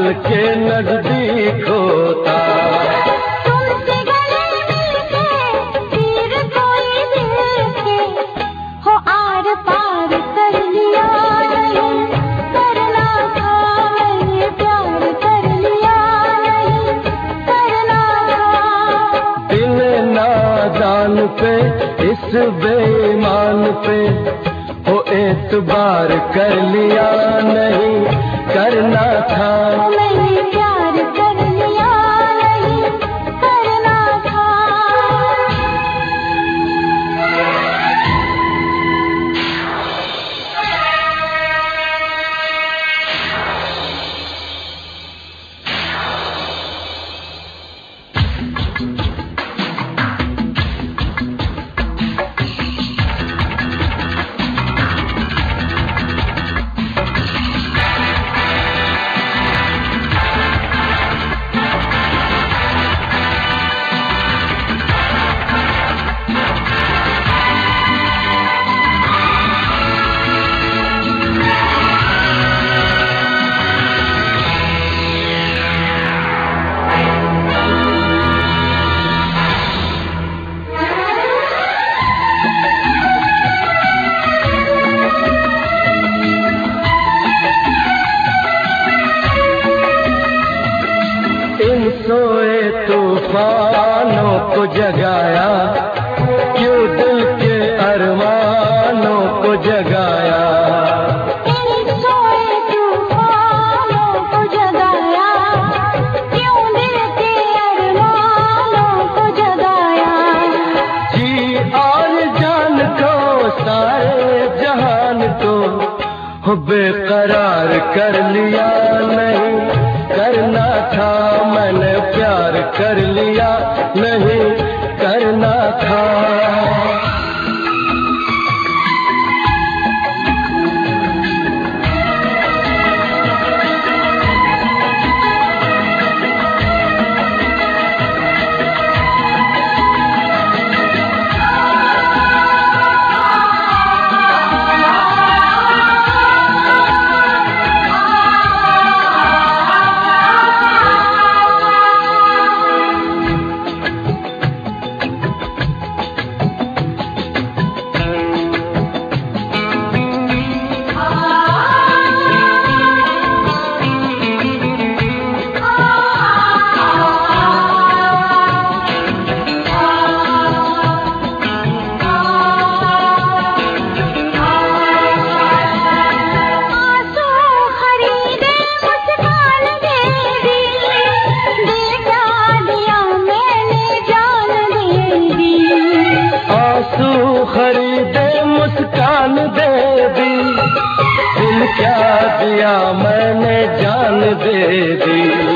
दिल के नजदीक होता। तुमसे गले मिलके तीर कोई दिल के हो आर पार कर लिया नहीं, करना था मैंने प्यार कर लिया नहीं, करना था। दिल नादान पे इस बेईमान पे हो एतबार कर लिया नहीं, करना था। मैंने प्यार कर लिया नहीं, करना था। सोए तूफानों को जगाया, क्यों दिल के अरमानों को जगाया। सोए तूफानों को जगाया, क्यों दिल के अरमानों को जगाया। जी और जान को सारे जहान को हो बेकरार कर लिया नहीं, करना था। मैंने प्यार कर लिया नहीं, करना था। खरीदे मुस्कान दे दी, दिल क्या दिया मैंने जान दे दी।